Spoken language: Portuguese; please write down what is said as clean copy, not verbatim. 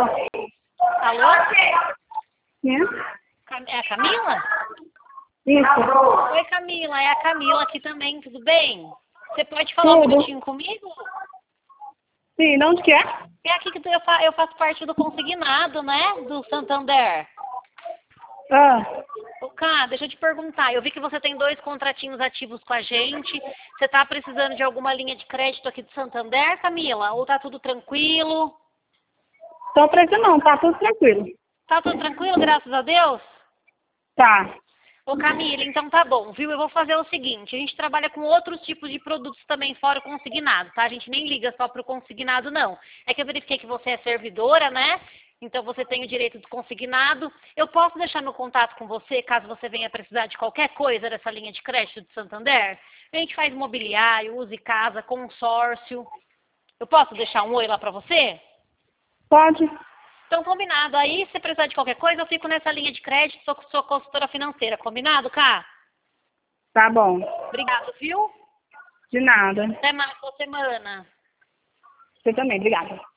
Alô? Sim? É a Camila? Isso. Oi, Camila. É a Camila aqui também, tudo bem? Você pode falar um Tudo. minutinho comigo? Sim, de onde que é? É aqui que eu faço parte do consignado, né? Do Santander. Ah, Ô, Cá, deixa eu te perguntar. Eu vi que você tem 2 contratinhos ativos com a gente. Você tá precisando de alguma linha de crédito aqui do Santander, Camila? Ou tá tudo tranquilo? tô preso não, tá tudo tranquilo. Tá tudo tranquilo, graças a Deus? Tá. Ô Camila, então tá bom, viu? Eu vou fazer o seguinte, a gente trabalha com outros tipos de produtos também fora o consignado, tá? A gente nem liga só pro consignado, não. É que eu verifiquei que você é servidora, né? Então você tem o direito do consignado. Eu posso deixar meu contato com você, caso você venha precisar de qualquer coisa dessa linha de crédito do Santander? A gente faz mobiliário, use casa, consórcio. Eu posso deixar um oi lá pra você? Pode? Então, combinado. Aí, se precisar de qualquer coisa, eu fico nessa linha de crédito, sou consultora financeira. Combinado, Cá? Tá bom. Obrigado, viu? De nada. Até mais, boa semana. Você também, obrigada.